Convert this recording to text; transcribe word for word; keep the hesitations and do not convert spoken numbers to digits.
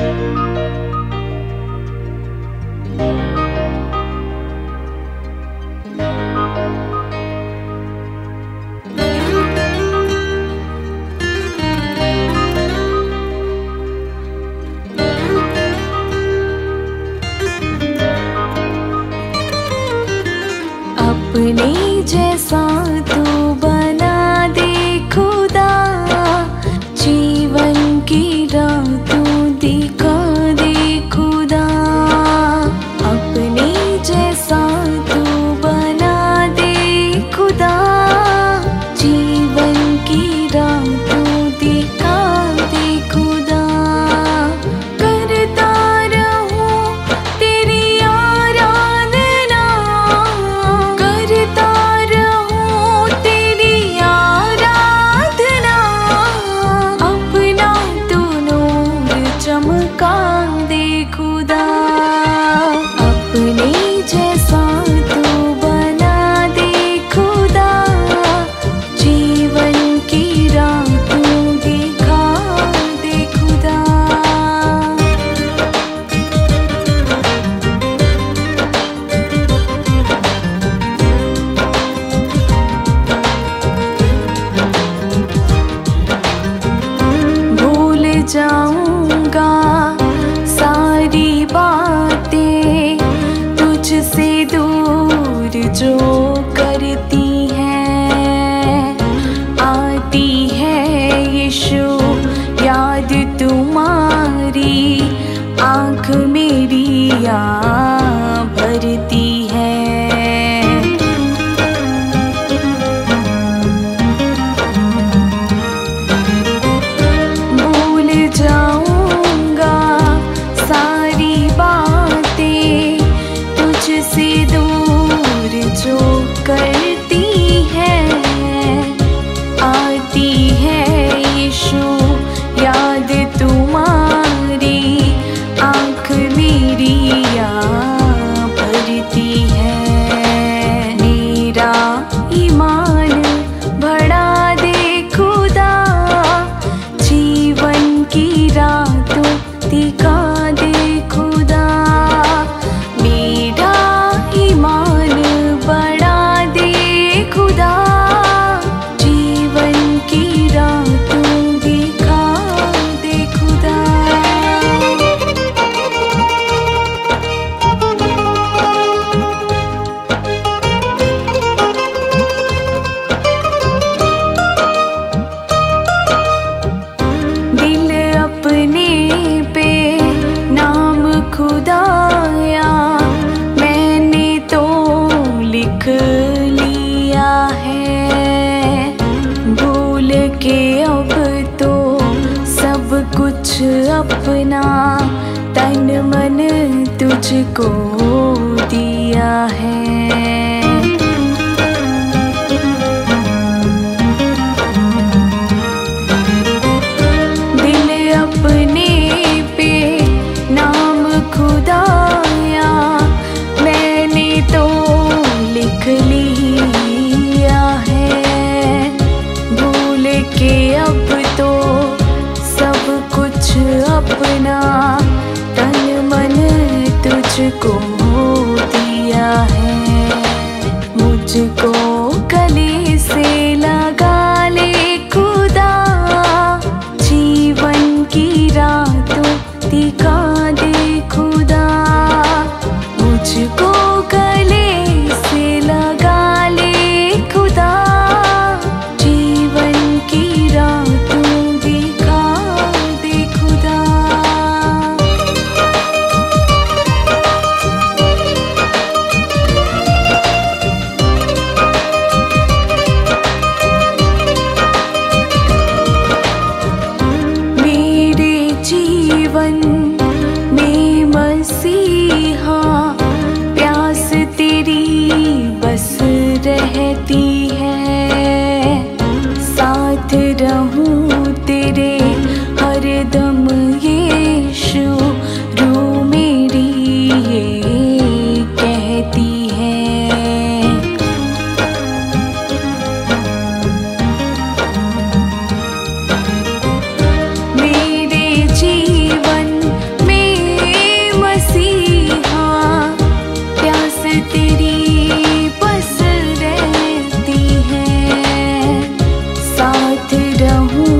अपने जैसा तू बना दे खुदा, जीवन की राह तू दिखा दे खुदा। अपने जैसा तू बना दे खुदा, जीवन की राह तू दिखा दे खुदा। करता रहूं तेरी आराधना, करता रहूं तेरी आराधना। अपना तू नूर चमका दे खुदा, अपने जैसा तू बना दे खुदा, जीवन की राह तू दिखा दे खुदा। भूल जाऊंगा सारी बातें तुझसे दूर जो करती हैं। आती है यीशु याद तुम्हारी, आँख मेरी आ भरती है। भूल जाऊंगा सारी बातें तुझसे दूर जो करती हैं। आती है यीशु याद तुम्हारी, आँख मेरी आ भरती है। मेरा ईमान बढ़ा दे खुदा, जीवन की राह तू दिखा दे खुदा। मेरा ईमान बढ़ा दे खुदा, जीवन की राह तू दिखा दे खुदा। दिल अपने पे नाम खुदाया मैंने तो लिख लिया है। भूल के अब तो सब कुछ अपना तन मन तुझको दिया है। दिल अपने पे नाम खुदाया मैंने तो लिख लिया है। भूल के अब तो सब कुछ अपना तन मन तुझको दिया है। मुझको गले से लगा ले खुदा, जीवन की राह तू दिखा दे खुदा। मुझको गले से लगा ले खुदा, जीवन की राह तू दिखा दे खुदा। रहूं